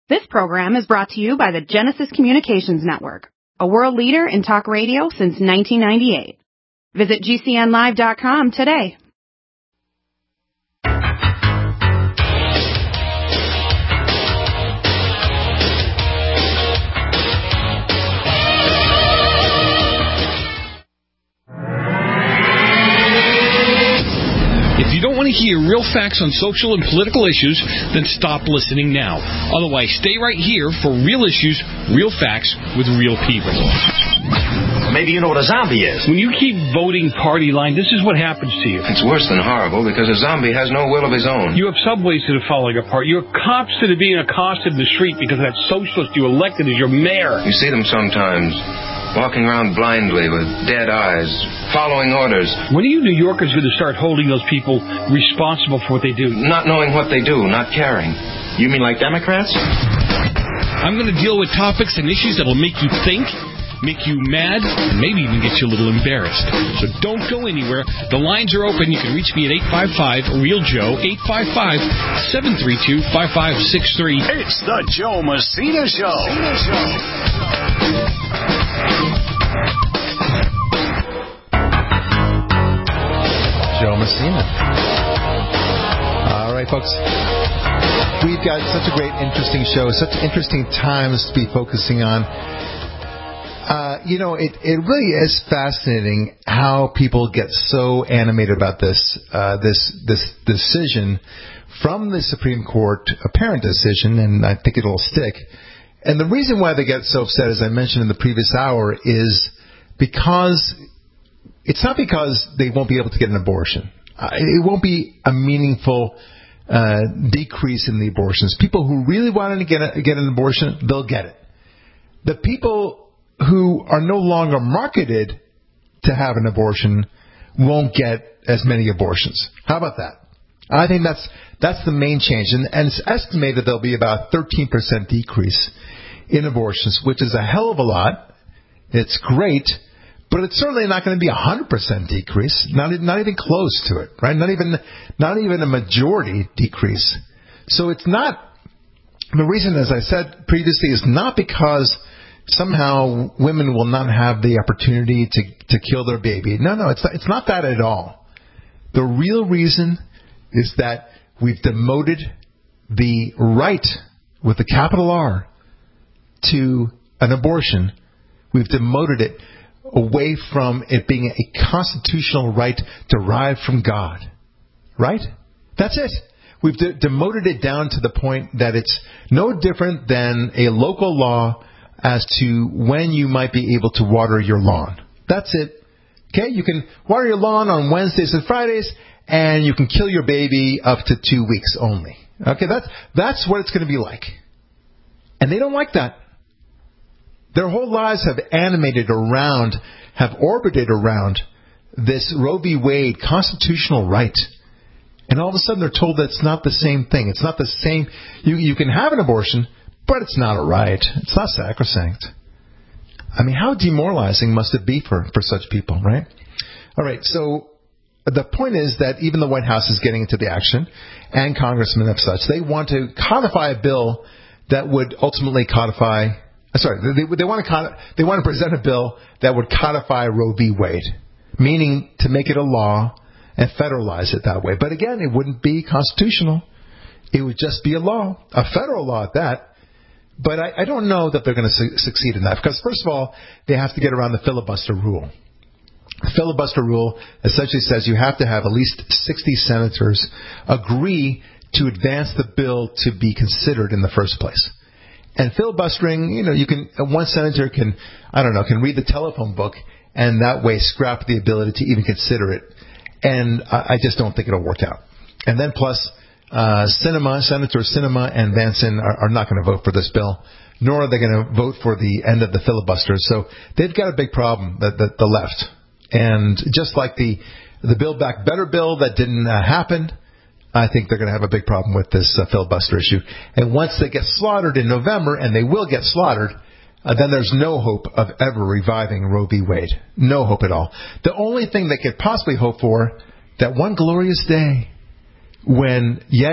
This program is brought to you by the Genesis Communications Network, a world leader in talk radio since 1998. Visit GCNlive.com today. If you don't want to hear real facts on social and political issues, then stop listening now. Otherwise, stay right here for real issues, real facts, with real people. Maybe you know what a zombie is. When you keep voting party line, this is what happens to you. It's worse than horrible because a zombie has no will of his own. You have subways that are falling apart. You have cops that are being accosted in the street because that socialist you elected as your mayor. You see them sometimes. Walking around blindly with dead eyes, following orders. When are you New Yorkers going to start holding those people responsible for what they do? Not knowing what they do, not caring. You mean like Democrats? I'm going to deal with topics and issues that will make you think, make you mad, and maybe even get you a little embarrassed. So don't go anywhere. The lines are open. You can reach me at 855-REAL-JOE, 855-732-5563. It's the Joe Messina Show. Joe Messina. All right, folks. We've got such a great, interesting show, such interesting times to be focusing on. It really is fascinating how people get so animated about this decision from the Supreme Court, apparent decision, and I think it'll stick. And the reason why they get so upset, as I mentioned in the previous hour, is because it's not because they won't be able to get an abortion. It won't be a meaningful decrease in the abortions. People who really want to get an abortion, they'll get it. The people who are no longer marketed to have an abortion won't get as many abortions. How about that? I think that's the main change. And it's estimated there'll be about a 13% decrease in abortions, which is a hell of a lot. It's great, but it's certainly not going to be a 100% decrease. Not even close to it, right? Not even a majority decrease. So it's not. The reason, as I said previously, is not because somehow women will not have the opportunity to kill their baby. No, it's not that at all. The real reason is that we've demoted the right, with a capital R, to an abortion. We've demoted it away from it being a constitutional right derived from God. Right? That's it. We've demoted it down to the point that it's no different than a local law as to when you might be able to water your lawn. That's it. Okay? You can water your lawn on Wednesdays and Fridays, and you can kill your baby up to 2 weeks only. Okay? That's what it's going to be like. And they don't like that. Their whole lives have orbited around this Roe v. Wade constitutional right. And all of a sudden they're told that it's not the same thing. It's not the same. You can have an abortion, but it's not a right. It's not sacrosanct. I mean, how demoralizing must it be for such people, right? All right, so the point is that even the White House is getting into the action, and congressmen of such. They want to codify a bill that would ultimately codify. They want to present a bill that would codify Roe v. Wade, meaning to make it a law and federalize it that way. But again, it wouldn't be constitutional. It would just be a law, a federal law at that. But I don't know that they're going to succeed in that, because first of all, they have to get around the filibuster rule. The filibuster rule essentially says you have to have at least 60 senators agree to advance the bill to be considered in the first place. And filibustering, one senator can read the telephone book and that way scrap the ability to even consider it. And I just don't think it'll work out. And then plus, Senator Sinema and Vanson are not going to vote for this bill, nor are they going to vote for the end of the filibuster. So they've got a big problem, the left. And just like the Build Back Better bill that didn't happen, I think they're going to have a big problem with this filibuster issue. And once they get slaughtered in November, and they will get slaughtered, then there's no hope of ever reviving Roe v. Wade. No hope at all. The only thing they could possibly hope for, that one glorious day when yet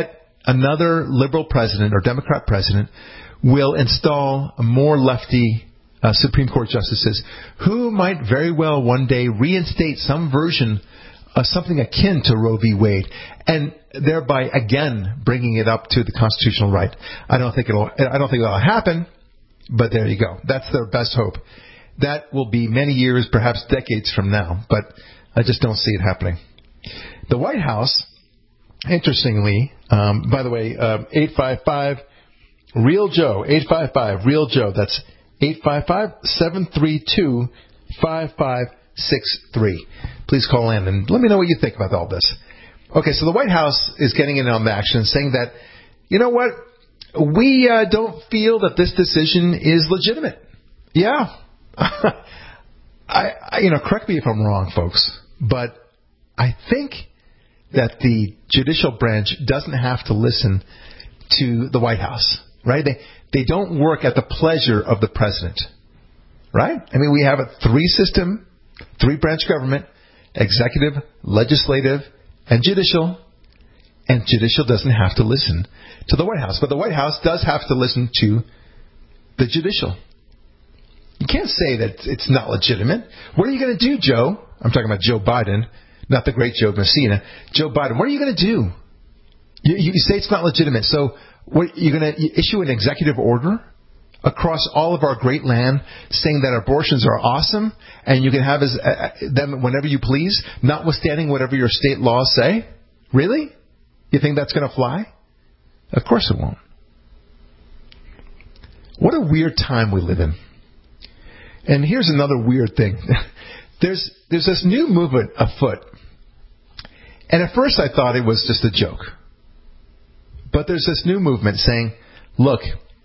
another liberal president or Democrat president will install more lefty Supreme Court justices who might very well one day reinstate some version of something akin to Roe v. Wade, and thereby again bringing it up to the constitutional right. I don't think it'll happen, but there you go. That's their best hope. That will be many years, perhaps decades from now, but I just don't see it happening. The White House, interestingly, by the way, 855-REAL-JOE, 855-REAL-JOE. That's 855-732-5563. Please call in and let me know what you think about all this. Okay, so the White House is getting in on the action, saying that, you know what, we don't feel that this decision is legitimate. Yeah. Correct me if I'm wrong, folks, but I think that the judicial branch doesn't have to listen to the White House, right? They don't work at the pleasure of the president, right? I mean, we have a three-branch government, executive, legislative, and judicial doesn't have to listen to the White House. But the White House does have to listen to the judicial. You can't say that it's not legitimate. What are you going to do, Joe? I'm talking about Joe Biden, not the great Joe Messina. Joe Biden, what are you going to do? You say it's not legitimate. So what, you're going to issue an executive order across all of our great land saying that abortions are awesome and you can have them whenever you please, notwithstanding whatever your state laws say? Really? You think that's going to fly? Of course it won't. What a weird time we live in. And here's another weird thing. There's this new movement afoot. And at first I thought it was just a joke. But there's this new movement saying, look,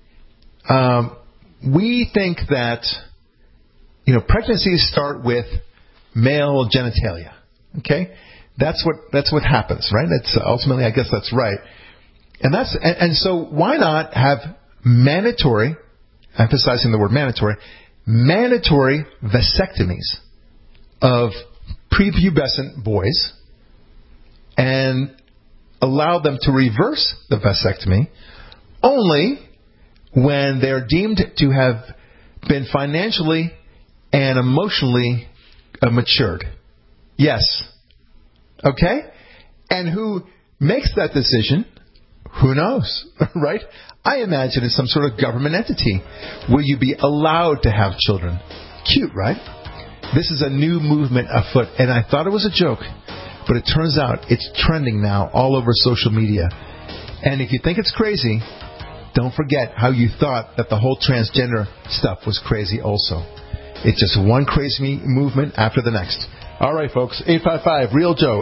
we think that, pregnancies start with male genitalia. Okay? That's what happens, right? That's ultimately, I guess that's right. And so why not have mandatory, emphasizing the word mandatory vasectomies of prepubescent boys and allow them to reverse the vasectomy only when they're deemed to have been financially and emotionally matured. Yes. Okay? And who makes that decision? Who knows, right? I imagine it's some sort of government entity. Will you be allowed to have children? Cute, right? This is a new movement afoot, and I thought it was a joke, but it turns out it's trending now all over social media. And if you think it's crazy, don't forget how you thought that the whole transgender stuff was crazy also. It's just one crazy movement after the next. All right, folks, 855-REAL-JOE,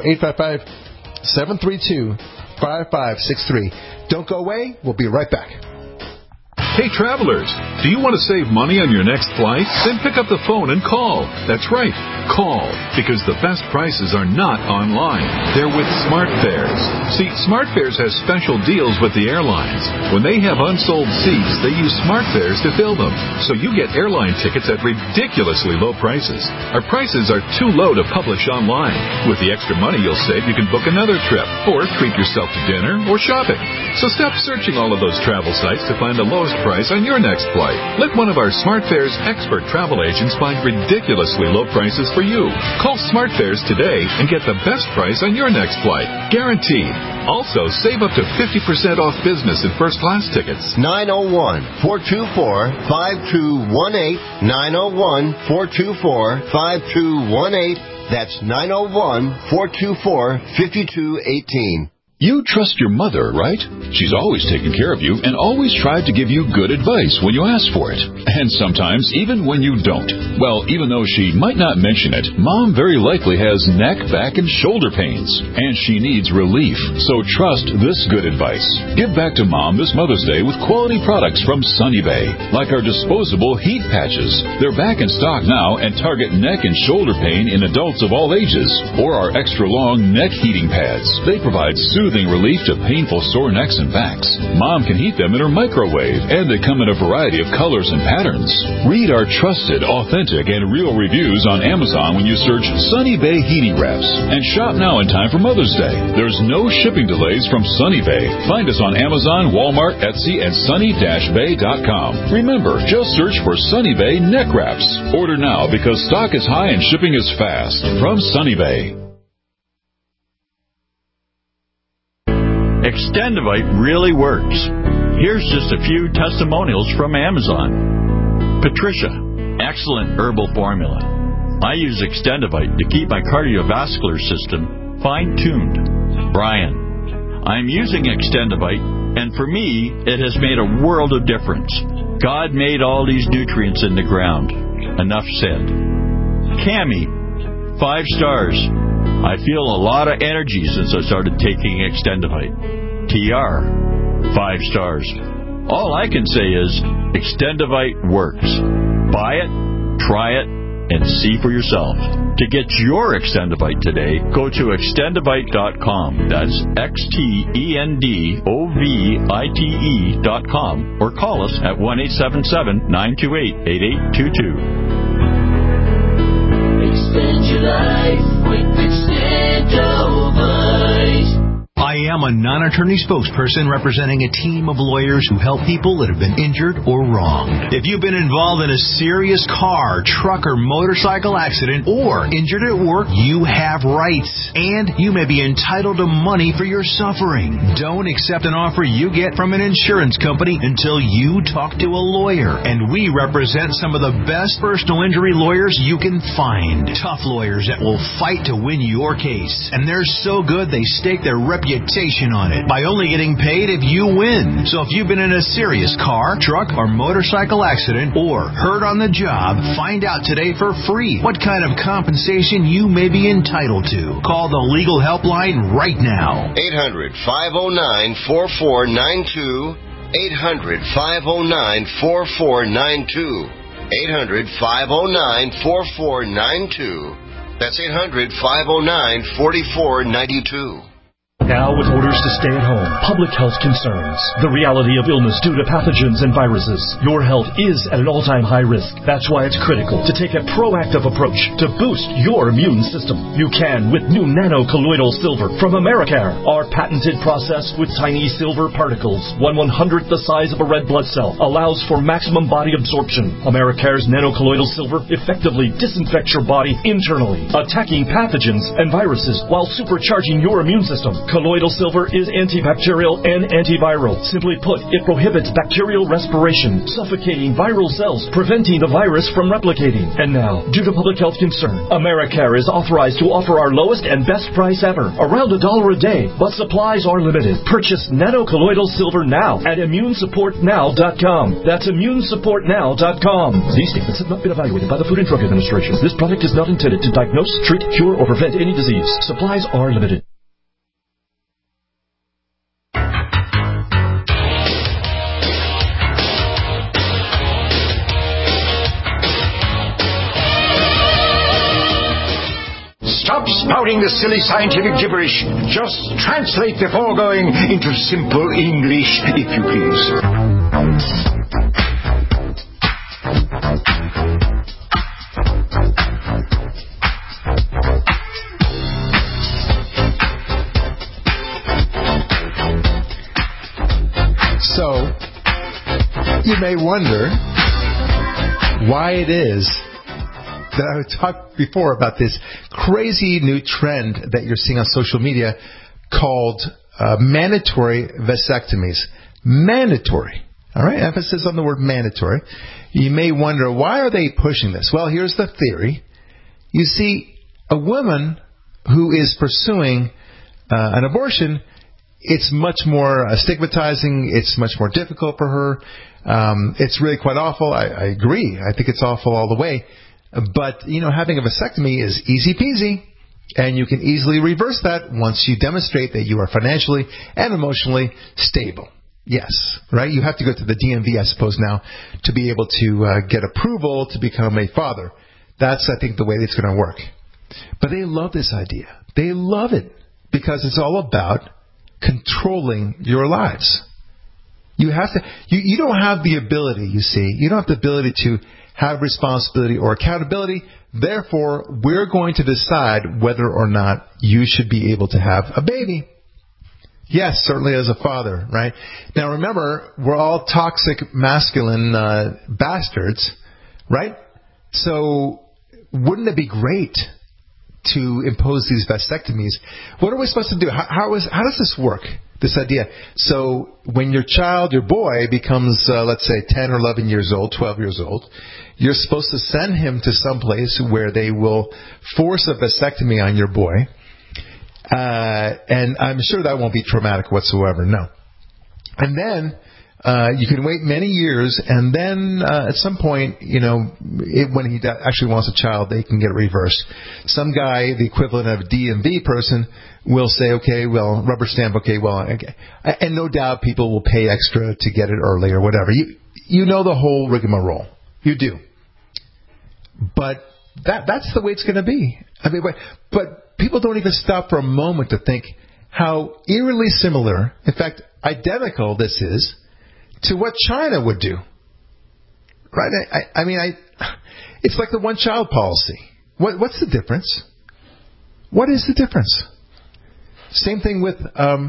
855-732-5563. Don't go away. We'll be right back. Hey, travelers, do you want to save money on your next flight? Then pick up the phone and call. That's right, call, because the best prices are not online. They're with SmartFares. See, SmartFares has special deals with the airlines. When they have unsold seats, they use SmartFares to fill them. So you get airline tickets at ridiculously low prices. Our prices are too low to publish online. With the extra money you'll save, you can book another trip or treat yourself to dinner or shopping. So stop searching all of those travel sites to find the lowest price on your next flight. Let one of our SmartFares expert travel agents find ridiculously low prices for you. Call SmartFares today and get the best price on your next flight. Guaranteed. Also, save up to 50% off business and first class tickets. 901-424-5218. 901-424-5218. That's 901-424-5218. You trust your mother, right? She's always taken care of you and always tried to give you good advice when you ask for it. And sometimes even when you don't. Well, even though she might not mention it, Mom very likely has neck, back, and shoulder pains. And she needs relief. So trust this good advice. Give back to Mom this Mother's Day with quality products from Sunny Bay. Like our disposable heat patches. They're back in stock now and target neck and shoulder pain in adults of all ages. Or our extra long neck heating pads. They provide soothing soothing relief to painful sore necks and backs. Mom can heat them in her microwave, and they come in a variety of colors and patterns. Read our trusted, authentic, and real reviews on Amazon when you search Sunny Bay Heating Wraps. And shop now in time for Mother's Day. There's no shipping delays from Sunny Bay. Find us on Amazon, Walmart, Etsy, and sunny-bay.com. Remember, just search for Sunny Bay Neck Wraps. Order now because stock is high and shipping is fast. From Sunny Bay. Extendivite really works. Here's just a few testimonials from Amazon. Patricia, excellent herbal formula. I use Extendivite to keep my cardiovascular system fine-tuned. Brian, I'm using Extendivite, and for me, it has made a world of difference. God made all these nutrients in the ground. Enough said. Cammie, 5 stars. I feel a lot of energy since I started taking Extendivite. TR, 5 stars. All I can say is Extendivite works. Buy it, try it, and see for yourself. To get your Extendivite today, go to extendivite.com. That's XTENDOVITE.com, or call us at 1-877-928-8822. Extend your life with Extendivite. I am a non-attorney spokesperson representing a team of lawyers who help people that have been injured or wronged. If you've been involved in a serious car, truck, or motorcycle accident, or injured at work, you have rights, and you may be entitled to money for your suffering. Don't accept an offer you get from an insurance company until you talk to a lawyer, and we represent some of the best personal injury lawyers you can find. Tough lawyers that will fight to win your case, and they're so good they stake their reputation on it by only getting paid if you win. So if you've been in a serious car, truck, or motorcycle accident, or hurt on the job, find out today for free what kind of compensation you may be entitled to. Call the legal helpline right now. 800-509-4492. 800-509-4492. 800-509-4492. That's 800-509-4492. Now, with orders to stay at home, public health concerns, the reality of illness due to pathogens and viruses, your health is at an all-time high risk. That's why it's critical to take a proactive approach to boost your immune system. You can with new nano-colloidal silver from Americare. Our patented process with tiny silver particles, 1/100th the size of a red blood cell, allows for maximum body absorption. Americare's nano-colloidal silver effectively disinfects your body internally, attacking pathogens and viruses while supercharging your immune system. Colloidal silver is antibacterial and antiviral. Simply put, it prohibits bacterial respiration, suffocating viral cells, preventing the virus from replicating. And now, due to public health concern, Americare is authorized to offer our lowest and best price ever, around $1 a day, but supplies are limited. Purchase nano-colloidal silver now at immunesupportnow.com. That's immunesupportnow.com. These statements have not been evaluated by the Food and Drug Administration. This product is not intended to diagnose, treat, cure, or prevent any disease. Supplies are limited. Stop spouting the silly scientific gibberish. Just translate the foregoing into simple English, if you please. So, you may wonder why it is that I talked before about this crazy new trend that you're seeing on social media called mandatory vasectomies. Mandatory. All right? Emphasis on the word mandatory. You may wonder, why are they pushing this? Well, here's the theory. You see, a woman who is pursuing an abortion, it's much more stigmatizing. It's much more difficult for her. It's really quite awful. I agree. I think it's awful all the way. But, having a vasectomy is easy peasy, and you can easily reverse that once you demonstrate that you are financially and emotionally stable. Yes, right? You have to go to the DMV, I suppose, now to be able to get approval to become a father. That's, I think, the way it's going to work. But they love this idea. They love it because it's all about controlling your lives. You have to. You don't have the ability. You see, you don't have the ability to have responsibility or accountability. Therefore, we're going to decide whether or not you should be able to have a baby. Yes, certainly as a father, right? Now remember, we're all toxic masculine bastards, right? So wouldn't it be great to impose these vasectomies? What are we supposed to do? How does this work, this idea? So when your child, your boy, becomes, let's say, 10 or 11 years old, 12 years old, you're supposed to send him to some place where they will force a vasectomy on your boy. And I'm sure that won't be traumatic whatsoever, no. And then you can wait many years, and then at some point, when he actually wants a child, they can get it reversed. Some guy, the equivalent of a DMV person, will say, okay, well, rubber stamp, okay, well, okay. And no doubt people will pay extra to get it early or whatever. You know the whole rigmarole. You do. But that's the way it's going to be. I mean, but people don't even stop for a moment to think how eerily similar, in fact, identical this is to what China would do. Right? I mean, it's like the one-child policy. What's the difference? What is the difference? Same thing with,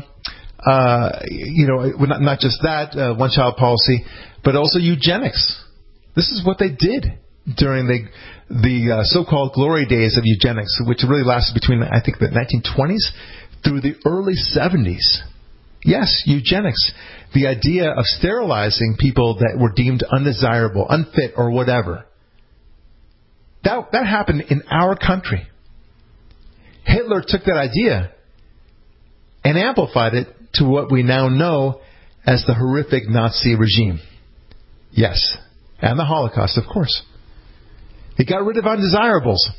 not just that one-child policy, but also eugenics. This is what they did during the so-called glory days of eugenics, which really lasted between, I think, the 1920s through the early 70s. Yes, eugenics. The idea of sterilizing people that were deemed undesirable, unfit, or whatever. That happened in our country. Hitler took that idea and amplified it to what we now know as the horrific Nazi regime. Yes. And the Holocaust, of course. He got rid of undesirables.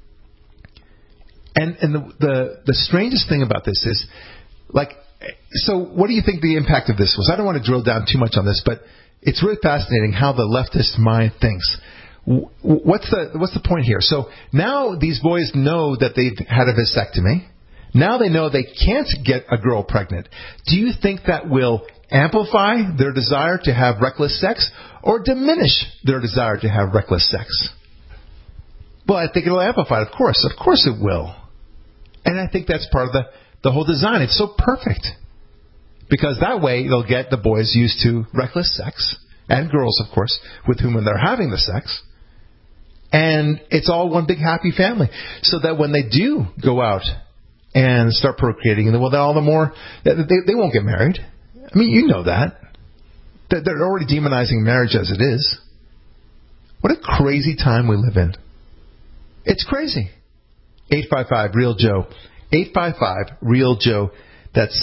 And the strangest thing about this is, so what do you think the impact of this was? I don't want to drill down too much on this, but it's really fascinating how the leftist mind thinks. What's the point here? So now these boys know that they've had a vasectomy. Now they know they can't get a girl pregnant. Do you think that will amplify their desire to have reckless sex or diminish their desire to have reckless sex? Well, I think it'll amplify it, of course. Of course it will. And I think that's part of the whole design. It's so perfect. Because that way they'll get the boys used to reckless sex, and girls, of course, with whom they're having the sex. And it's all one big happy family. So that when they do go out and start procreating, well, then all the more, they won't get married. I mean, you know that. They're already demonizing marriage as it is. What a crazy time we live in. It's crazy. 855-REAL-JOE. 855-REAL-JOE. That's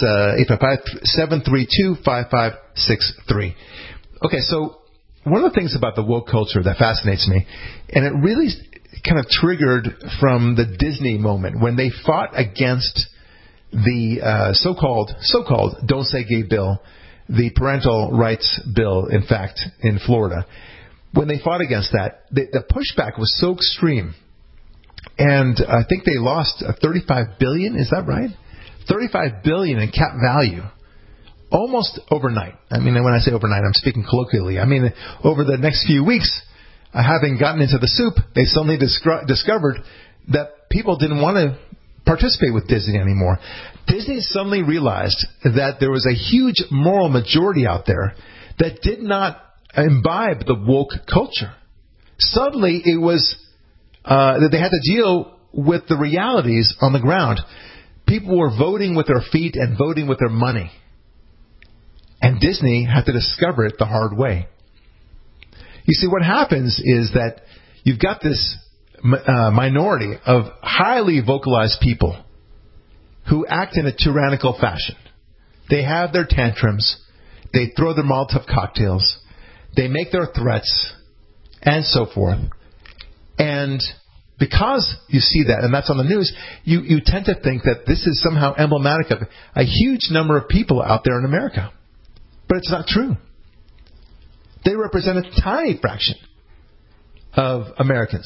855-732-5563. Okay, so one of the things about the woke culture that fascinates me, and it really kind of triggered from the Disney moment when they fought against the so-called Don't Say Gay bill, the parental rights bill, in fact, in Florida. When they fought against that, the pushback was so extreme. And I think they lost $35 billion, is that right? $35 billion in cap value. Almost overnight. I mean, when I say overnight, I'm speaking colloquially. I mean, over the next few weeks, having gotten into the soup, they suddenly discovered that people didn't want to participate with Disney anymore. Disney suddenly realized that there was a huge moral majority out there that did not imbibe the woke culture. Suddenly, it was that they had to deal with the realities on the ground. People were voting with their feet and voting with their money. And Disney had to discover it the hard way. You see, what happens is that you've got this minority of highly vocalized people who act in a tyrannical fashion. They have their tantrums. They throw their Molotov cocktails. They make their threats, and so forth. And because you see that, and that's on the news, you tend to think that this is somehow emblematic of a huge number of people out there in America. But it's not true. They represent a tiny fraction of Americans.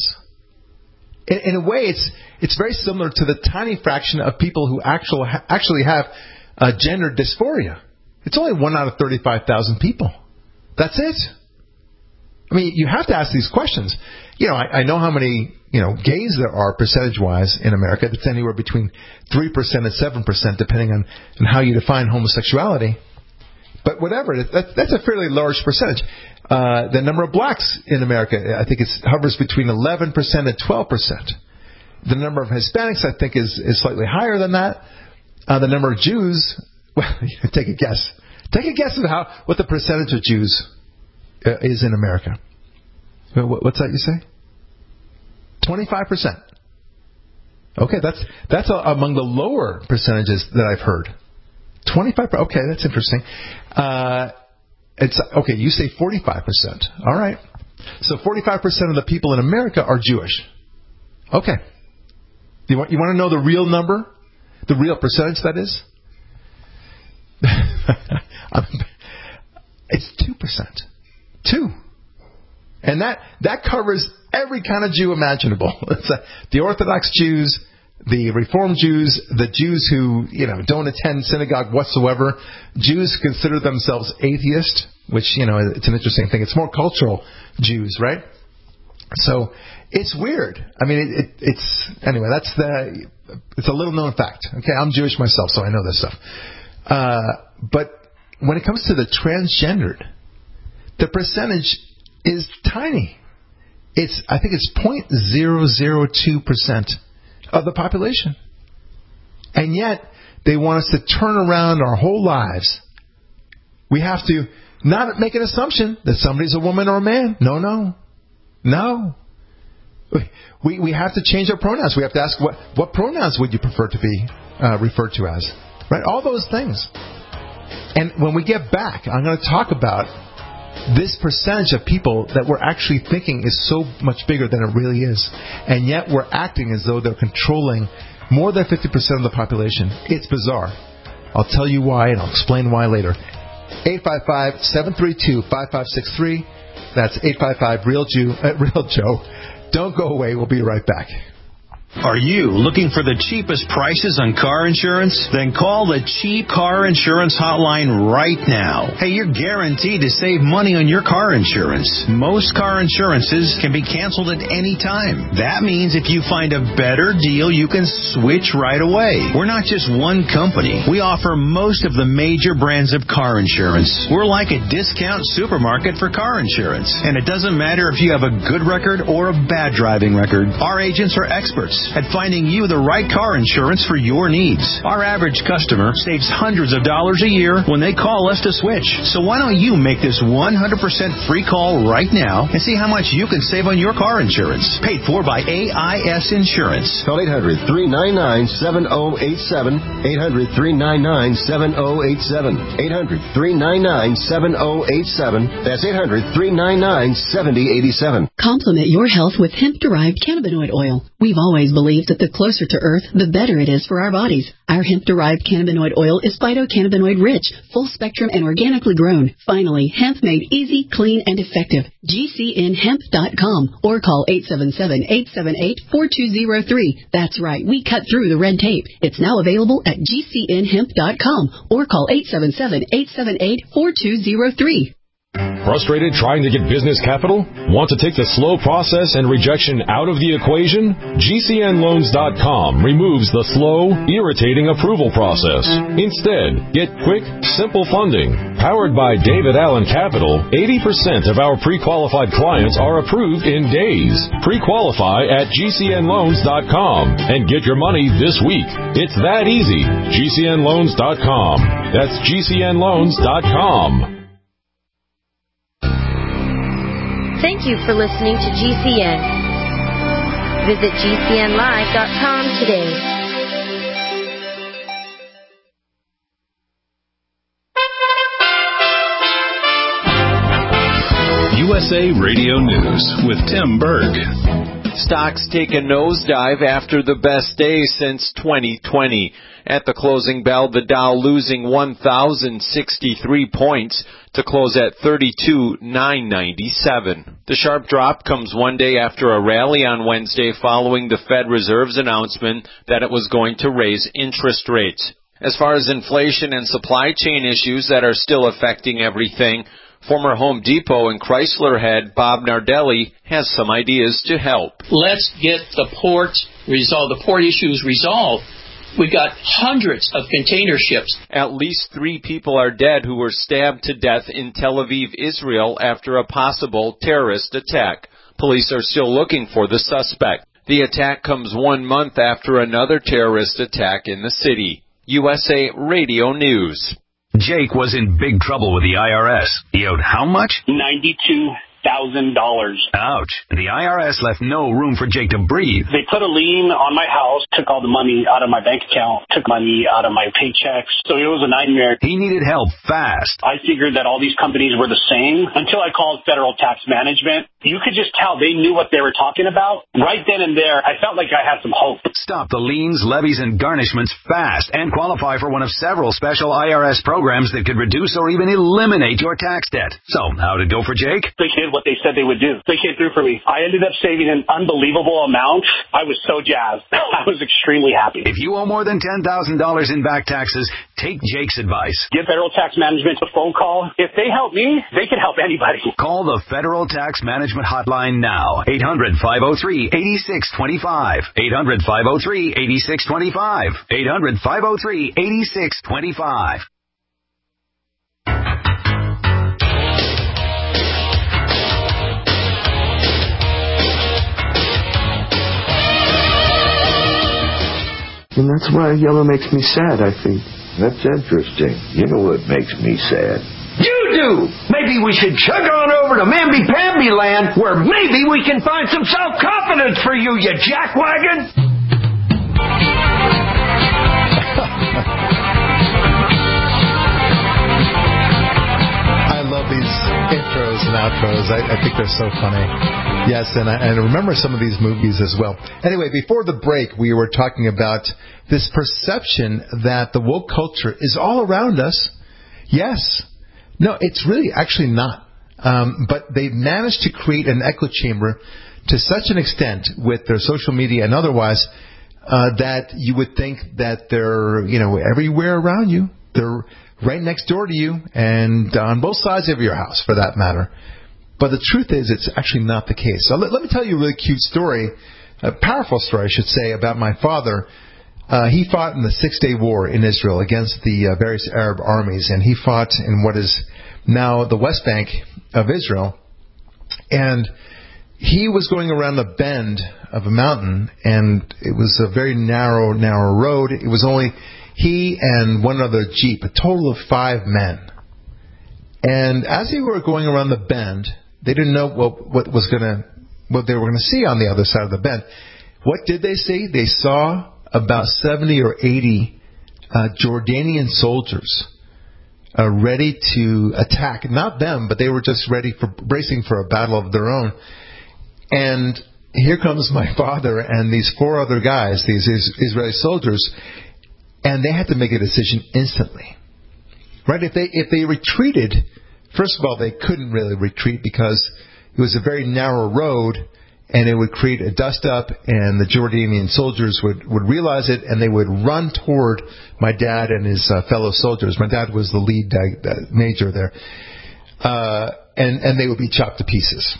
In a way, it's very similar to the tiny fraction of people who actually have gender dysphoria. It's only 1 out of 35,000 people. That's it. I mean, you have to ask these questions. You know, I know how many, gays there are percentage-wise in America. It's anywhere between 3% and 7%, depending on how you define homosexuality. But whatever, that's a fairly large percentage. The number of blacks in America, I think it hovers between 11% and 12%. The number of Hispanics, I think, is slightly higher than that. The number of Jews, well, take a guess. Take a guess at what the percentage of Jews is in America. What's that you say? 25%. Okay, that's among the lower percentages that I've heard. 25%. Okay, that's interesting. It's okay. You say 45%. All right. So 45% of the people in America are Jewish. Okay. You want to know the real number, the real percentage that is? It's 2%. 2. And that covers every kind of Jew imaginable. The Orthodox Jews, the Reform Jews, the Jews who, don't attend synagogue whatsoever. Jews consider themselves atheist, which, it's an interesting thing. It's more cultural Jews, right? So it's weird. I mean, anyway, it's a little known fact. Okay, I'm Jewish myself, so I know this stuff. But when it comes to the transgendered, the percentage is tiny. I think it's 0.002% of the population. And yet, they want us to turn around our whole lives. We have to not make an assumption that somebody's a woman or a man. No. We have to change our pronouns. We have to ask, what pronouns would you prefer to be referred to as? Right? All those things. And when we get back, I'm going to talk about this percentage of people that we're actually thinking is so much bigger than it really is. And yet we're acting as though they're controlling more than 50% of the population. It's bizarre. I'll tell you why, and I'll explain why later. 855-732-5563. That's 855-REAL Joe. Don't go away. We'll be right back. Are you looking for the cheapest prices on car insurance? Then call the Cheap Car Insurance Hotline right now. Hey, you're guaranteed to save money on your car insurance. Most car insurances can be canceled at any time. That means if you find a better deal, you can switch right away. We're not just one company. We offer most of the major brands of car insurance. We're like a discount supermarket for car insurance. And it doesn't matter if you have a good record or a bad driving record. Our agents are experts at finding you the right car insurance for your needs. Our average customer saves hundreds of dollars a year when they call us to switch. So why don't you make this 100% free call right now and see how much you can save on your car insurance? Paid for by AIS Insurance. Call 800-399-7087. 800-399-7087. 800-399-7087. That's 800-399-7087. Complement your health with hemp-derived cannabinoid oil. We've always believed that the closer to Earth, the better it is for our bodies. Our hemp-derived cannabinoid oil is phytocannabinoid rich, full spectrum, and organically grown. Finally, hemp made easy, clean, and effective. GCNhemp.com or call 877-878-4203. That's right, we cut through the red tape. It's now available at GCNhemp.com or call 877-878-4203. Frustrated trying to get business capital? Want to take the slow process and rejection out of the equation? GCNloans.com removes the slow, irritating approval process. Instead, get quick, simple funding. Powered by David Allen Capital, 80% of our pre-qualified clients are approved in days. Pre-qualify at GCNloans.com and get your money this week. It's that easy. GCNloans.com. That's GCNloans.com. Thank you for listening to GCN. Visit GCNlive.com today. USA Radio News with Tim Berg. Stocks take a nosedive after the best day since 2020. At the closing bell, the Dow losing 1,063 points to close at 32,997. The sharp drop comes one day after a rally on Wednesday following the Fed Reserve's announcement that it was going to raise interest rates. As far as inflation and supply chain issues that are still affecting everything, former Home Depot and Chrysler head Bob Nardelli has some ideas to help. Let's get the ports resolved, the port issues resolved. We've got hundreds of container ships. At least 3 people are dead who were stabbed to death in Tel Aviv, Israel, after a possible terrorist attack. Police are still looking for the suspect. The attack comes 1 month after another terrorist attack in the city. USA Radio News. Jake was in big trouble with the IRS. He owed how much? $92,000. Ouch. The IRS left no room for Jake to breathe. They put a lien on my house, took all the money out of my bank account, took money out of my paychecks. So it was a nightmare. He needed help fast. I figured that all these companies were the same until I called Federal Tax Management. You could just tell they knew what they were talking about. Right then and there, I felt like I had some hope. Stop the liens, levies, and garnishments fast and qualify for one of several special IRS programs that could reduce or even eliminate your tax debt. So, how'd it go for Jake? They did what they said they would do. They came through for me. I ended up saving an unbelievable amount. I was so jazzed. I was extremely happy. If you owe more than $10,000 in back taxes, take Jake's advice. Give Federal Tax Management a phone call. If they help me, they can help anybody. Call the Federal Tax Management Hotline now. 800-503-8625. 800-503-8625. 800-503-8625. And that's why yellow makes me sad, I think. That's interesting. You know what makes me sad? You do! Maybe we should chug on over to Mamby-Pamby land, where maybe we can find some self-confidence for you, you jackwagon! I love these intros and outros. I think they're so funny. Yes, and I remember some of these movies as well. Anyway, before the break, we were talking about this perception that the woke culture is all around us. Yes. No, it's really actually not. But they've managed to create an echo chamber to such an extent with their social media and otherwise that you would think that they're, everywhere around you. They're right next door to you and on both sides of your house, for that matter. But the truth is, it's actually not the case. So let me tell you a really cute story, a powerful story, I should say, about my father. He fought in the 6-Day War in Israel against the various Arab armies, and he fought in what is now the West Bank of Israel. And he was going around a bend of a mountain, and it was a very narrow road. It was only he and one other Jeep, a total of 5 men. And as they were going around the bend, they didn't know what they were going to see on the other side of the bend. What did they see? They saw about 70 or 80 Jordanian soldiers ready to attack. Not them, but they were just bracing for a battle of their own. And here comes my father and these 4 other guys, these Israeli soldiers, and they had to make a decision instantly. Right? If they retreated, first of all, they couldn't really retreat because it was a very narrow road, and it would create a dust-up, and the Jordanian soldiers would realize it, and they would run toward my dad and his fellow soldiers. My dad was the lead major there. And they would be chopped to pieces.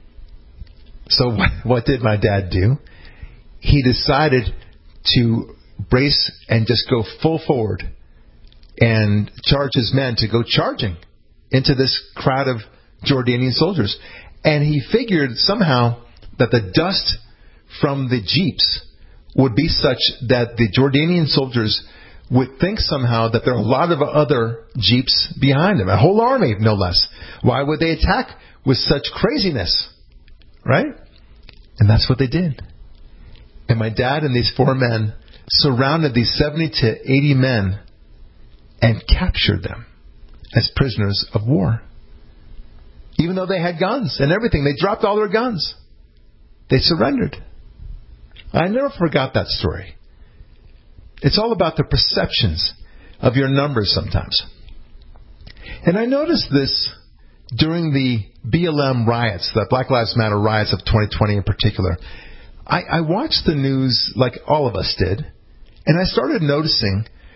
So what did my dad do? He decided to brace and just go full forward and charge his men to go charging into this crowd of Jordanian soldiers. And he figured somehow that the dust from the jeeps would be such that the Jordanian soldiers would think somehow that there are a lot of other jeeps behind them, a whole army, no less. Why would they attack with such craziness? Right? And that's what they did. And my dad and these 4 men surrounded these 70 to 80 men and captured them as prisoners of war. Even though they had guns and everything, they dropped all their guns. They surrendered. I never forgot that story. It's all about the perceptions of your numbers sometimes. And I noticed this during the BLM riots, the Black Lives Matter riots of 2020 in particular. I watched the news like all of us did, and I started noticing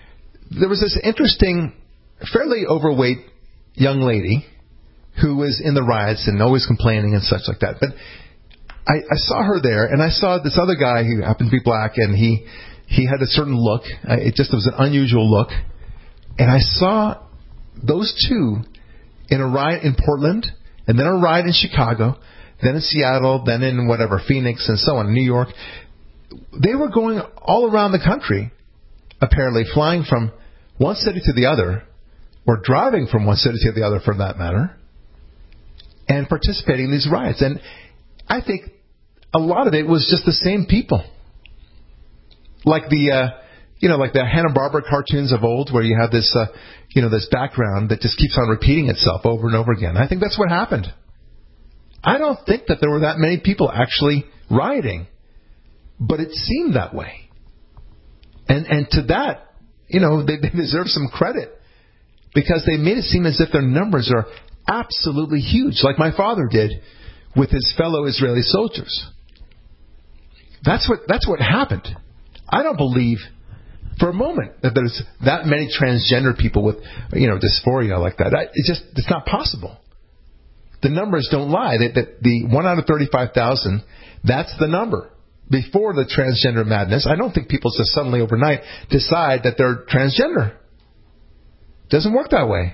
there was this interesting, fairly overweight young lady who was in the riots and always complaining and such like that. But I saw her there, and I saw this other guy who happened to be black, and he had a certain look. It was an unusual look. And I saw those two in a riot in Portland, and then a riot in Chicago, then in Seattle, then in Phoenix, and so on, New York. They were going all around the country, apparently flying from one city to the other, or driving from one city to the other for that matter, and participating in these riots. And I think a lot of it was just the same people. Like the Hanna-Barbera cartoons of old, where you have this, this background that just keeps on repeating itself over and over again. I think that's what happened. I don't think that there were that many people actually rioting, but it seemed that way. And to that, they deserve some credit, because they made it seem as if their numbers are absolutely huge, like my father did with his fellow Israeli soldiers. That's what happened. I don't believe for a moment that there's that many transgender people with, dysphoria like that. It's not possible. The numbers don't lie. The 1 out of 35,000, that's the number. Before the transgender madness, I don't think people just suddenly overnight decide that they're transgender. It doesn't work that way.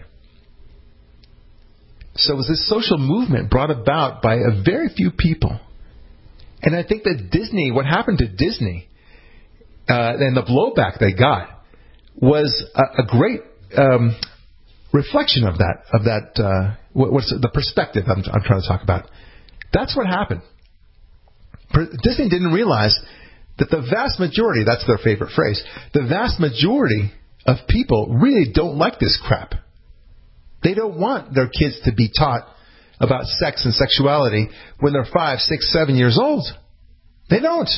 So it was this social movement brought about by a very few people. And I think that Disney, what happened to Disney, and the blowback they got, was a great reflection of that. What's the perspective I'm trying to talk about? That's what happened. Disney didn't realize that the vast majority, that's their favorite phrase, the vast majority of people really don't like this crap. They don't want their kids to be taught about sex and sexuality when they're 5, 6, 7 years old. They don't.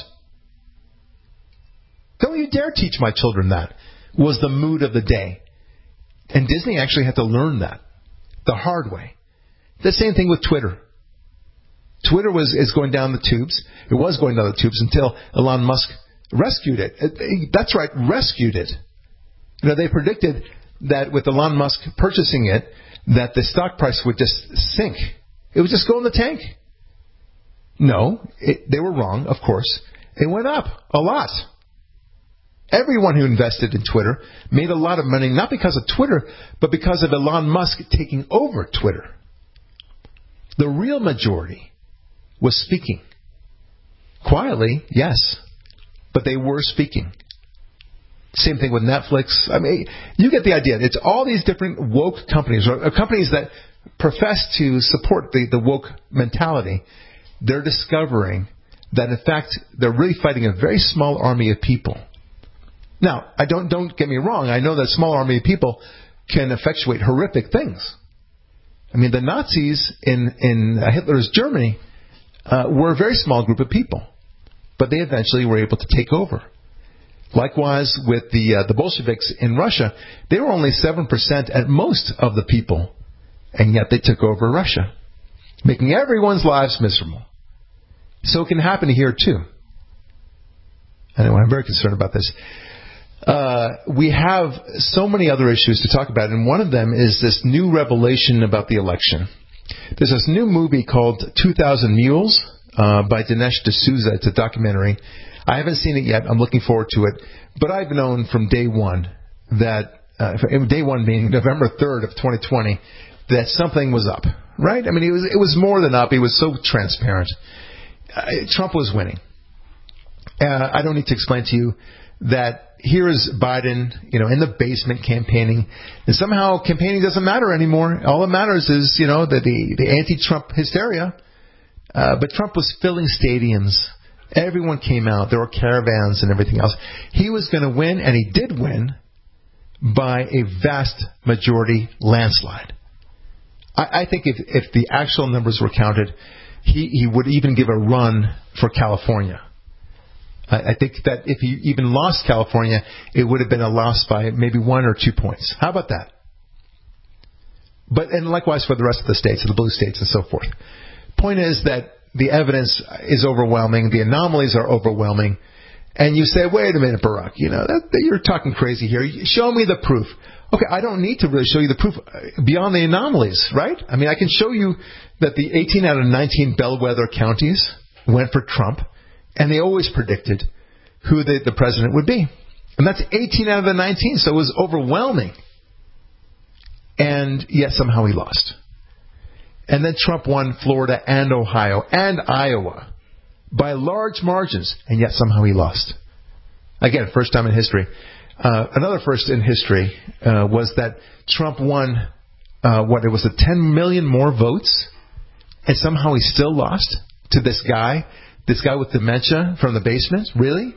Don't you dare teach my children that, was the mood of the day. And Disney actually had to learn that the hard way. The same thing with Twitter. Twitter is going down the tubes. It was going down the tubes until Elon Musk rescued it. That's right, rescued it. They predicted that with Elon Musk purchasing it, that the stock price would just sink. It would just go in the tank. No, they were wrong, of course. It went up a lot. Everyone who invested in Twitter made a lot of money, not because of Twitter, but because of Elon Musk taking over Twitter. The real majority was speaking. Quietly, yes, but they were speaking. Same thing with Netflix. I mean, you get the idea. It's all these different woke companies, or companies that profess to support the woke mentality. They're discovering that, in fact, they're really fighting a very small army of people. Now, don't get me wrong. I know that a small army of people can effectuate horrific things. I mean, the Nazis in Hitler's Germany were a very small group of people, but they eventually were able to take over. Likewise, with the Bolsheviks in Russia, they were only 7% at most of the people, and yet they took over Russia, making everyone's lives miserable. So it can happen here too. Anyway, I'm very concerned about this. We have so many other issues to talk about, and one of them is this new revelation about the election. There's this new movie called 2,000 Mules by Dinesh D'Souza. It's a documentary. I haven't seen it yet. I'm looking forward to it. But I've known from day one that, day one being November 3rd of 2020, that something was up, right? I mean, it was more than up. It was so transparent. Trump was winning. I don't need to explain to you that here is Biden, in the basement campaigning, and somehow campaigning doesn't matter anymore. All that matters is, the anti-Trump hysteria. But Trump was filling stadiums. Everyone came out. There were caravans and everything else. He was going to win, and he did win by a vast majority landslide. I think if the actual numbers were counted, he would even give a run for California. I think that if he even lost California, it would have been a loss by maybe 1 or 2 points. How about that? And likewise for the rest of the states, the blue states and so forth. Point is that the evidence is overwhelming. The anomalies are overwhelming. and you say, wait a minute, Barack, you're talking crazy here. Show me the proof. Okay, I don't need to really show you the proof beyond the anomalies, right? I mean, I can show you that the 18 out of 19 bellwether counties went for Trump, and they always predicted who the president would be. And that's 18 out of the 19, so it was overwhelming. And yet somehow he lost. And then Trump won Florida and Ohio and Iowa by large margins, and yet somehow he lost. Again, first time in history. Another first in history was that Trump won, it was 10 million more votes, and somehow he still lost to this guy with dementia from the basement. Really?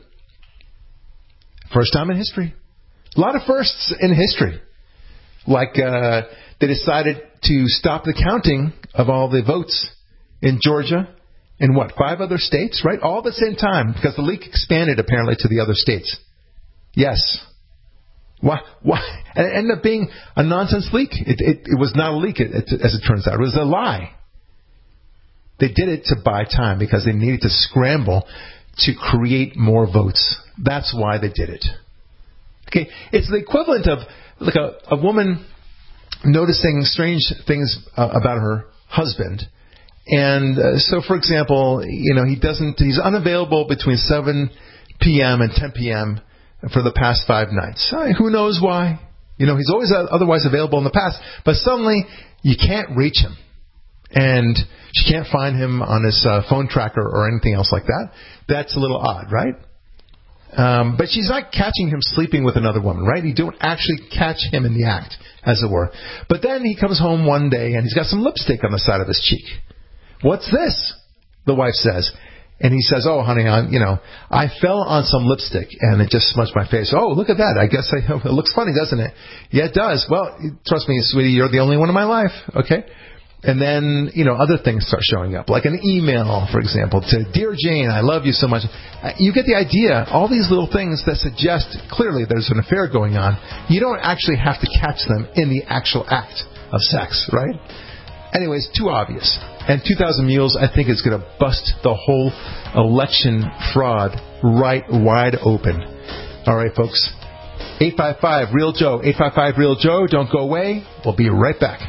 First time in history. A lot of firsts in history. Like they decided to stop the counting of all the votes in Georgia and 5 other states, right? All at the same time, because the leak expanded apparently to the other states. Yes. Why? And it ended up being a nonsense leak. It was not a leak, as it turns out. It was a lie. They did it to buy time because they needed to scramble to create more votes. That's why they did it. Okay, it's the equivalent of like a woman noticing strange things about her husband. And so, for example, he's unavailable between 7 p.m. and 10 p.m. for the past 5 nights. Who knows why? He's always otherwise available in the past, but suddenly you can't reach him. And she can't find him on his phone tracker or anything else like that. That's a little odd, right? But she's not catching him sleeping with another woman, right? You don't actually catch him in the act, as it were. But then he comes home one day and he's got some lipstick on the side of his cheek. What's this? The wife says. And he says, oh, honey, I fell on some lipstick and it just smudged my face. Oh, look at that. I guess it looks funny, doesn't it? Yeah, it does. Well, trust me, sweetie, you're the only one in my life, okay? And then, other things start showing up, like an email, for example, to Dear Jane, I love you so much. You get the idea. All these little things that suggest clearly there's an affair going on. You don't actually have to catch them in the actual act of sex, right? Anyways, too obvious. And 2,000 Mules, I think, is going to bust the whole election fraud right wide open. All right, folks. 855-REAL-JOE. 855-REAL-JOE. Don't go away. We'll be right back.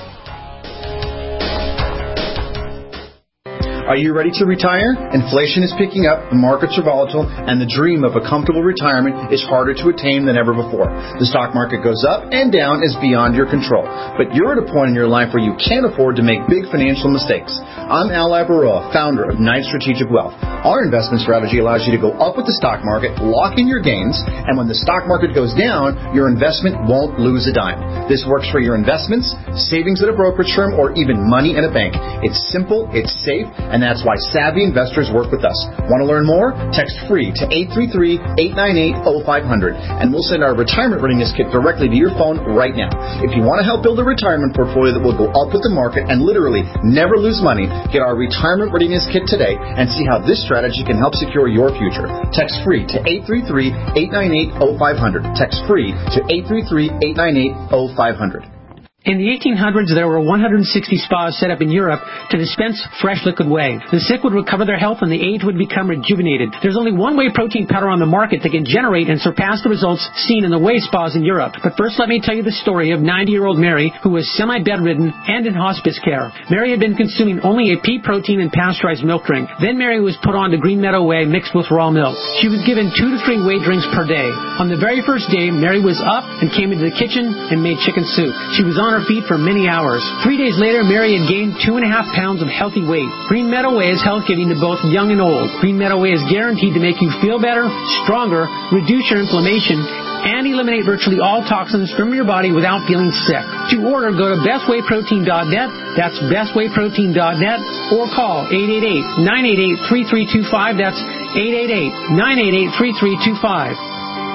Are you ready to retire? Inflation is picking up, the markets are volatile, and the dream of a comfortable retirement is harder to attain than ever before. The stock market goes up and down is beyond your control. But you're at a point in your life where you can't afford to make big financial mistakes. I'm Al Labaroa, founder of Knight Strategic Wealth. Our investment strategy allows you to go up with the stock market, lock in your gains, and when the stock market goes down, your investment won't lose a dime. This works for your investments, savings at a brokerage firm, or even money in a bank. It's simple, it's safe, and that's why savvy investors work with us. Want to learn more? Text FREE to 833-898-0500, and we'll send our retirement readiness kit directly to your phone right now. If you want to help build a retirement portfolio that will go up with the market and literally never lose money, get our retirement readiness kit today and see how this strategy can help secure your future. Text FREE to 833-898-0500. Text FREE to 833-898-0500. In the 1800s, there were 160 spas set up in Europe to dispense fresh liquid whey. The sick would recover their health and the aged would become rejuvenated. There's only one whey protein powder on the market that can generate and surpass the results seen in the whey spas in Europe. But first, let me tell you the story of 90-year-old Mary, who was semi-bedridden and in hospice care. Mary had been consuming only a pea protein and pasteurized milk drink. Then Mary was put on to Green Meadow Whey mixed with raw milk. She was given 2 to 3 whey drinks per day. On the very first day, Mary was up and came into the kitchen and made chicken soup. She was on her feet for many hours. 3 days later, Mary had gained 2.5 pounds of healthy weight. Green Meadow Whey is health-giving to both young and old. Green Meadow Whey is guaranteed to make you feel better, stronger, reduce your inflammation, and eliminate virtually all toxins from your body without feeling sick. To order, go to bestwayprotein.net. That's bestwayprotein.net, or call 888-988-3325. That's 888-988-3325.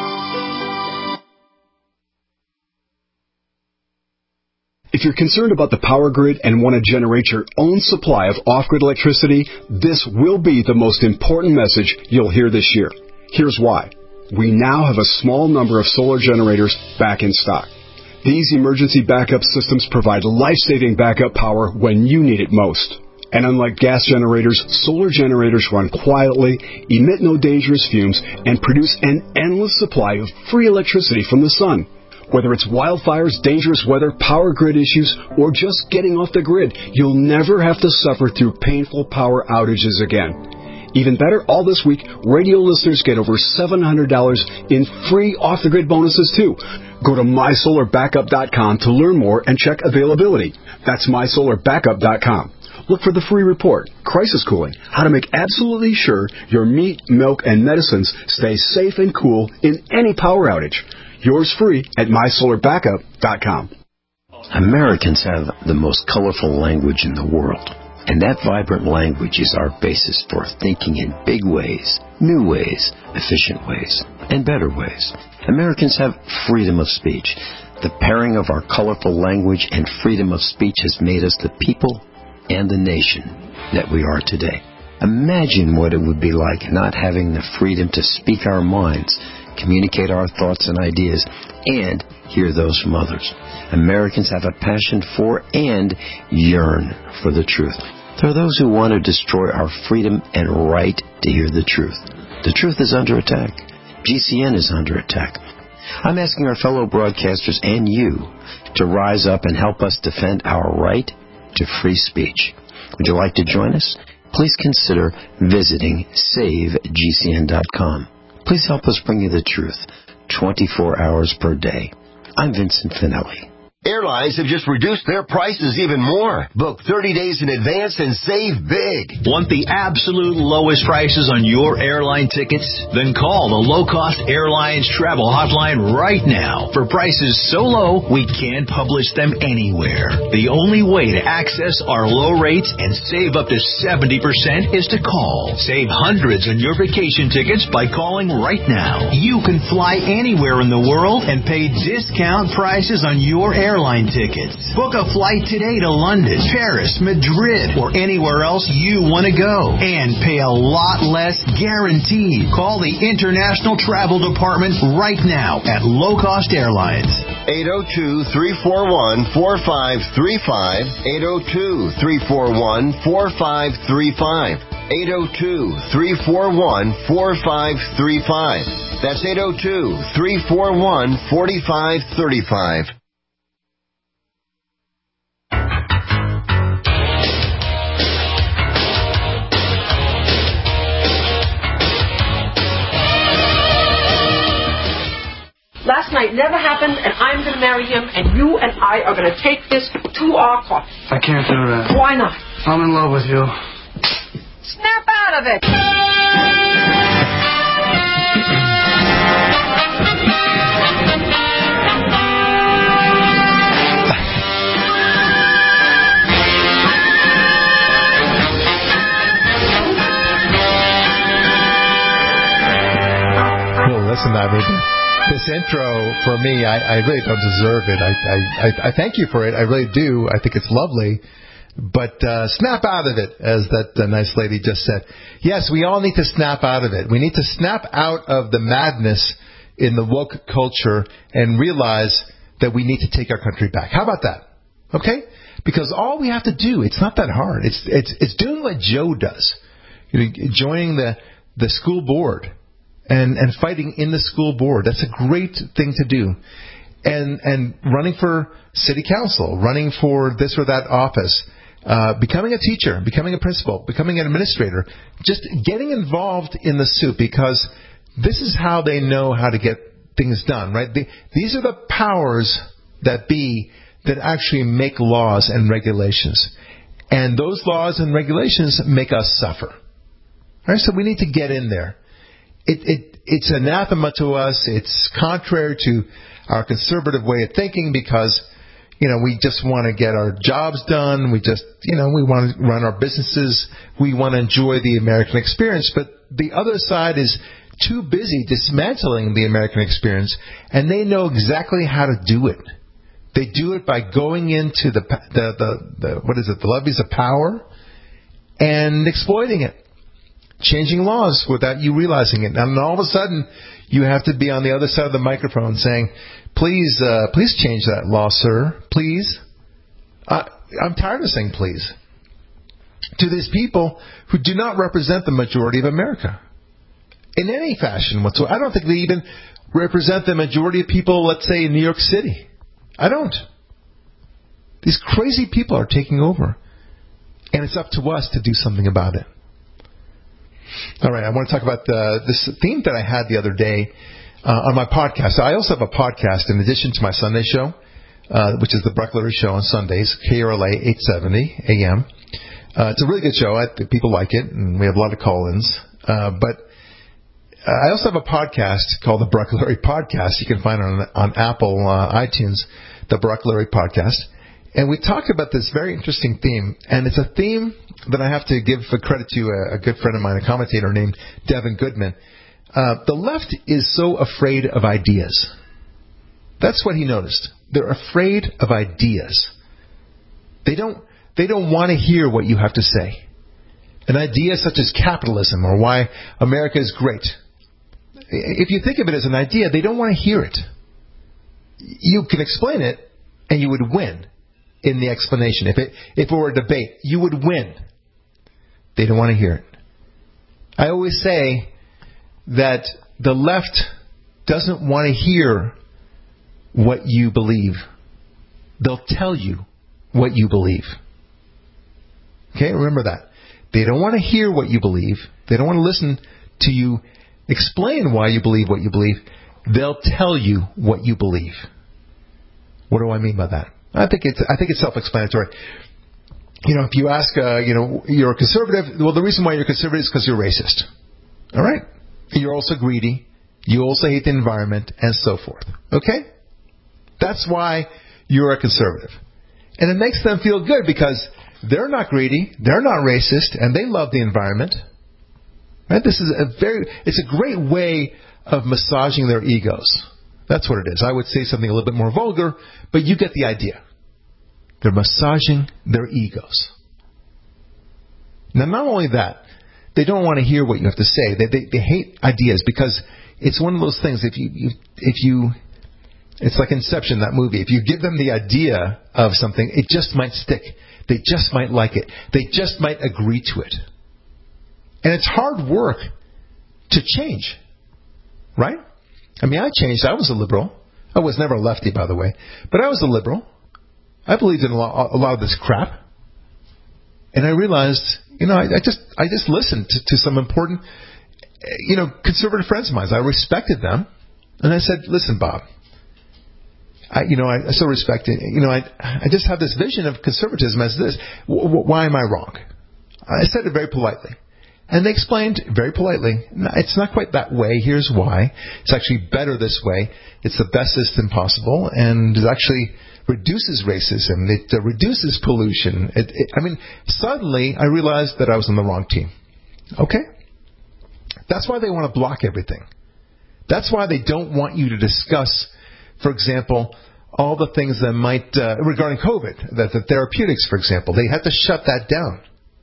If you're concerned about the power grid and want to generate your own supply of off-grid electricity, this will be the most important message you'll hear this year. Here's why. We now have a small number of solar generators back in stock. These emergency backup systems provide life-saving backup power when you need it most. And unlike gas generators, solar generators run quietly, emit no dangerous fumes, and produce an endless supply of free electricity from the sun. Whether it's wildfires, dangerous weather, power grid issues, or just getting off the grid, you'll never have to suffer through painful power outages again. Even better, all this week, radio listeners get over $700 in free off-the-grid bonuses, too. Go to MySolarBackup.com to learn more and check availability. That's MySolarBackup.com. Look for the free report, Crisis Cooling, how to make absolutely sure your meat, milk, and medicines stay safe and cool in any power outage. Yours free at MySolarBackup.com. Americans have the most colorful language in the world. And that vibrant language is our basis for thinking in big ways, new ways, efficient ways, and better ways. Americans have freedom of speech. The pairing of our colorful language and freedom of speech has made us the people and the nation that we are today. Imagine what it would be like not having the freedom to speak our minds, communicate our thoughts and ideas, and hear those from others. Americans have a passion for and yearn for the truth. There are those who want to destroy our freedom and right to hear the truth. The truth is under attack. GCN is under attack. I'm asking our fellow broadcasters and you to rise up and help us defend our right to free speech. Would you like to join us? Please consider visiting SaveGCN.com. Please help us bring you the truth 24 hours per day. I'm Vincent Finelli. Airlines have just reduced their prices even more. Book 30 days in advance and save big. Want the absolute lowest prices on your airline tickets? Then call the Low Cost Airlines Travel Hotline right now for prices so low we can't publish them anywhere. The only way to access our low rates and save up to 70% is to call. Save hundreds on your vacation tickets by calling right now. You can fly anywhere in the world and pay discount prices on your airline tickets. Book a flight today to London, Paris, Madrid, or anywhere else you want to go. And pay a lot less guaranteed. Call the International Travel Department right now at Low Cost Airlines. 802-341-4535. 802-341-4535. 802-341-4535. That's 802-341-4535. Last night never happened, and I'm going to marry him, and you and I are going to take this to our coffin. I can't do that. Why not? I'm in love with you. Snap out of it! Well, listen, this intro, for me, I really don't deserve it. I thank you for it. I really do. I think it's lovely. But snap out of it, as that nice lady just said. Yes, we all need to snap out of it. We need to snap out of the madness in the woke culture and realize that we need to take our country back. How about that? Okay? Because all we have to do, it's not that hard. It's doing what Joe does. Joining the school board. And fighting in the school board. That's a great thing to do. And running for city council, running for this or that office, becoming a teacher, becoming a principal, becoming an administrator, just getting involved in the soup, because this is how they know how to get things done, right? These are the powers that be that actually make laws and regulations. And those laws and regulations make us suffer. All right, so we need to get in there. It's anathema to us. It's contrary to our conservative way of thinking, because, we just want to get our jobs done. We just, we want to run our businesses. We want to enjoy the American experience. But the other side is too busy dismantling the American experience, and they know exactly how to do it. They do it by going into the levees of power and exploiting it. Changing laws without you realizing it. And all of a sudden, you have to be on the other side of the microphone saying, please change that law, sir. Please. I'm tired of saying please. to these people who do not represent the majority of America in any fashion whatsoever. I don't think they even represent the majority of people, let's say, in New York City. I don't. These crazy people are taking over. And it's up to us to do something about it. All right, I want to talk about this theme that I had the other day on my podcast. So I also have a podcast in addition to my Sunday show, which is the Brock Lurie Show on Sundays, KRLA 870 AM. It's a really good show. People like it, and we have a lot of call-ins. But I also have a podcast called the Brock Lurie Podcast. You can find it on Apple iTunes, the Brock Lurie Podcast. And we talk about this very interesting theme, and it's a theme that I have to give credit to a good friend of mine, a commentator named Devin Goodman. The left is so afraid of ideas. That's what he noticed. They're afraid of ideas. They don't want to hear what you have to say. An idea such as capitalism or why America is great. If you think of it as an idea, they don't want to hear it. You can explain it, and you would win in the explanation. If it were a debate, you would win. They don't want to hear it. I always say that the left doesn't want to hear what you believe. They'll tell you what you believe. Okay, remember that. They don't want to hear what you believe. They don't want to listen to you explain why you believe what you believe. They'll tell you what you believe. What do I mean by that? I think it's self-explanatory. If you ask, you're a conservative. Well, the reason why you're conservative is because you're racist. All right? You're also greedy. You also hate the environment, and so forth. Okay? That's why you're a conservative. And it makes them feel good because they're not greedy, they're not racist, and they love the environment. Right? It's a great way of massaging their egos. That's what it is. I would say something a little bit more vulgar, but you get the idea. They're massaging their egos. Now, not only that, they don't want to hear what you have to say. They hate ideas because it's one of those things. If you, it's like Inception, that movie. If you give them the idea of something, it just might stick. They just might like it. They just might agree to it. And it's hard work to change, right? I mean, I changed. I was a liberal. I was never a lefty, by the way. But I was a liberal. I believed in a lot of this crap. And I realized, I just listened to some important, conservative friends of mine. I respected them. And I said, listen, Bob, I so respect it. I just have this vision of conservatism as this. Why am I wrong? I said it very politely. And they explained very politely, no, it's not quite that way. Here's why. It's actually better this way. It's the best system possible. And it actually reduces racism. It reduces pollution. Suddenly I realized that I was on the wrong team. Okay? That's why they want to block everything. That's why they don't want you to discuss, for example, all the things that might, regarding COVID, the therapeutics, for example. They had to shut that down.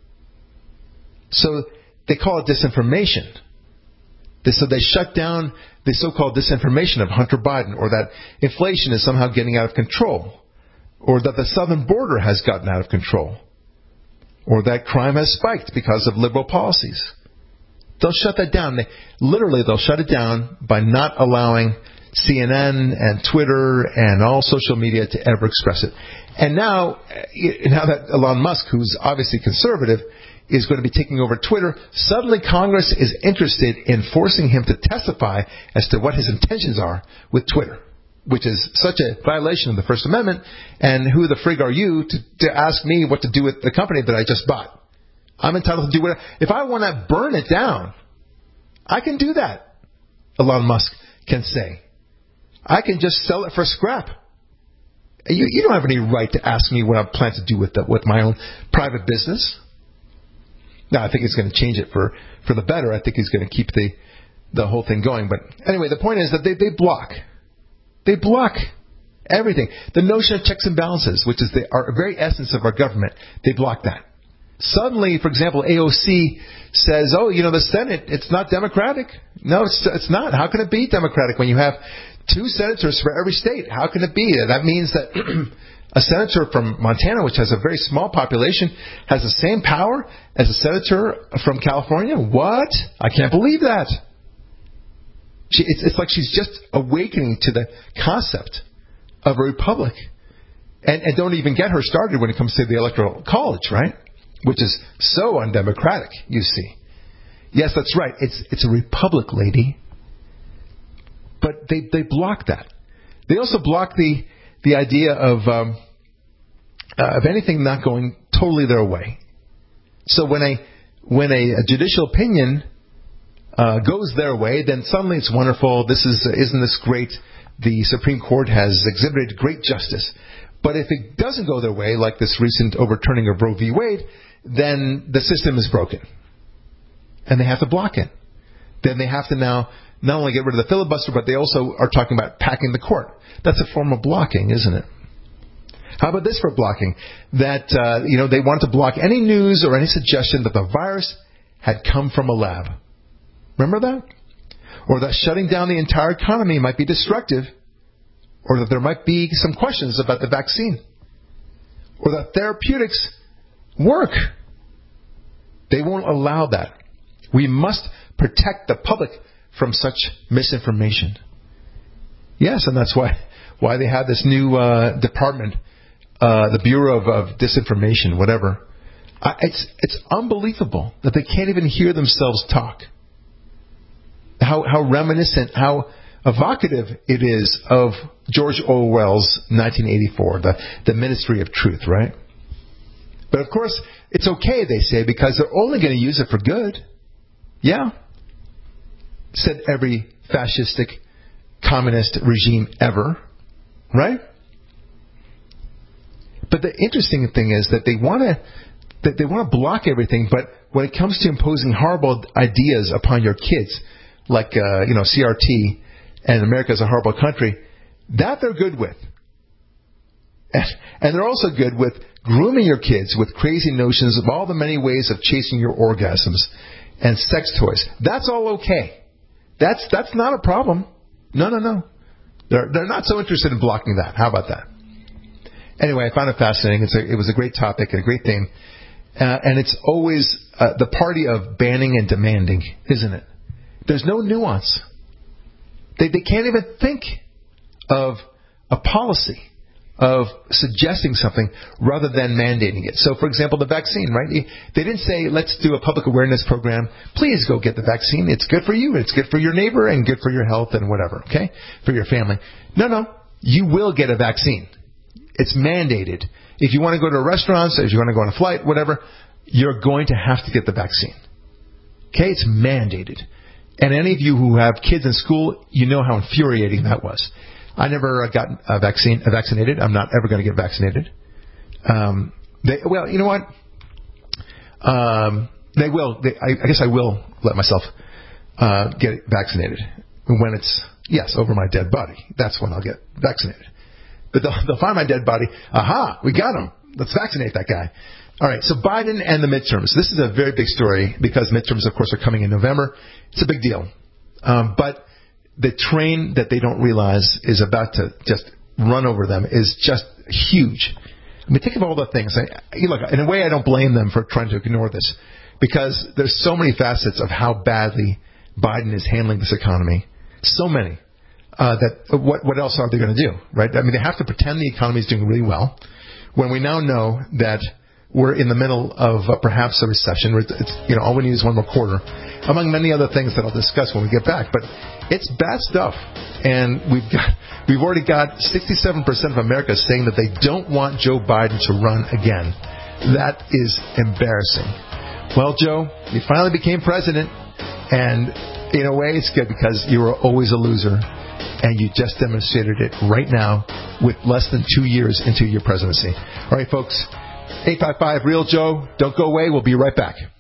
So they call it disinformation. So they shut down the so-called disinformation of Hunter Biden, or that inflation is somehow getting out of control, or that the southern border has gotten out of control, or that crime has spiked because of liberal policies. They'll shut that down. They'll shut it down by not allowing CNN and Twitter and all social media to ever express it. And now that Elon Musk, who's obviously conservative, is going to be taking over Twitter, suddenly Congress is interested in forcing him to testify as to what his intentions are with Twitter, which is such a violation of the First Amendment. And who the frig are you to ask me what to do with the company that I just bought? I'm entitled to do whatever. If I want to burn it down, I can do that, Elon Musk can say. I can just sell it for scrap. You don't have any right to ask me what I plan to do with my own private business. Now, I think he's going to change it for the better. I think he's going to keep the whole thing going. But anyway, the point is that they block. They block everything. The notion of checks and balances, which is the very essence of our government, they block that. Suddenly, for example, AOC says, the Senate, it's not democratic. No, it's not. How can it be democratic when you have 2 senators for every state? How can it be? That means that A senator from Montana, which has a very small population, has the same power as a senator from California? What? I can't believe that. It's like she's just awakening to the concept of a republic. And don't even get her started when it comes to the Electoral College, right? Which is so undemocratic, you see. Yes, that's right. It's a republic, lady. But they block that. They also block the idea of anything not going totally their way. So when a judicial opinion goes their way, then suddenly it's wonderful. Isn't this great? The Supreme Court has exhibited great justice. But if it doesn't go their way, like this recent overturning of Roe v. Wade, then the system is broken. And they have to block it. Then they have to now not only get rid of the filibuster, but they also are talking about packing the court. That's a form of blocking, isn't it? How about this for blocking? That, they want to block any news or any suggestion that the virus had come from a lab. Remember that? Or that shutting down the entire economy might be destructive. Or that there might be some questions about the vaccine. Or that therapeutics work. They won't allow that. We must protect the public from such misinformation. Yes, and that's why they have this new department, the Bureau of Disinformation, whatever. It's unbelievable that they can't even hear themselves talk. How reminiscent, how evocative it is of George Orwell's 1984, the Ministry of Truth, right? But of course, it's okay, they say, because they're only going to use it for good. Yeah. Said every fascistic communist regime ever, right? But the interesting thing is that they want to block everything, but when it comes to imposing horrible ideas upon your kids, like CRT and America is a horrible country, that they're good with. And they're also good with grooming your kids with crazy notions of all the many ways of chasing your orgasms and sex toys. That's all okay. That's not a problem. No. They're not so interested in blocking that. How about that? Anyway, I found it fascinating. It was a great topic and a great theme. And it's always the party of banning and demanding, isn't it? There's no nuance. They can't even think of a policy of suggesting something rather than mandating it. So, for example, the vaccine, right? They didn't say, let's do a public awareness program. Please go get the vaccine. It's good for you. It's good for your neighbor and good for your health and whatever, okay? For your family. No. You will get a vaccine. It's mandated. If you want to go to restaurants, if you want to go on a flight, whatever, you're going to have to get the vaccine. Okay? It's mandated. And any of you who have kids in school, you know how infuriating that was. I never got vaccinated. I'm not ever going to get vaccinated. You know what? They will. I guess I will let myself get vaccinated when it's, over my dead body. That's when I'll get vaccinated. But they'll find my dead body. Aha, we got him. Let's vaccinate that guy. All right, so Biden and the midterms. This is a very big story because midterms, of course, are coming in November. It's a big deal. But the train that they don't realize is about to just run over them is just huge. I mean, think of all the things. Look, in a way, I don't blame them for trying to ignore this because there's so many facets of how badly Biden is handling this economy. So many. That what else are they going to do, right? I mean, they have to pretend the economy is doing really well when we now know that we're in the middle of perhaps a recession. It's, all we need is one more quarter, among many other things that I'll discuss when we get back. But it's bad stuff, and we've already got 67% of America saying that they don't want Joe Biden to run again. That is embarrassing. Well, Joe, you finally became president, and in a way, it's good because you were always a loser. And you just demonstrated it right now with less than 2 years into your presidency. All right, folks, 855-REAL-JOE. Don't go away. We'll be right back.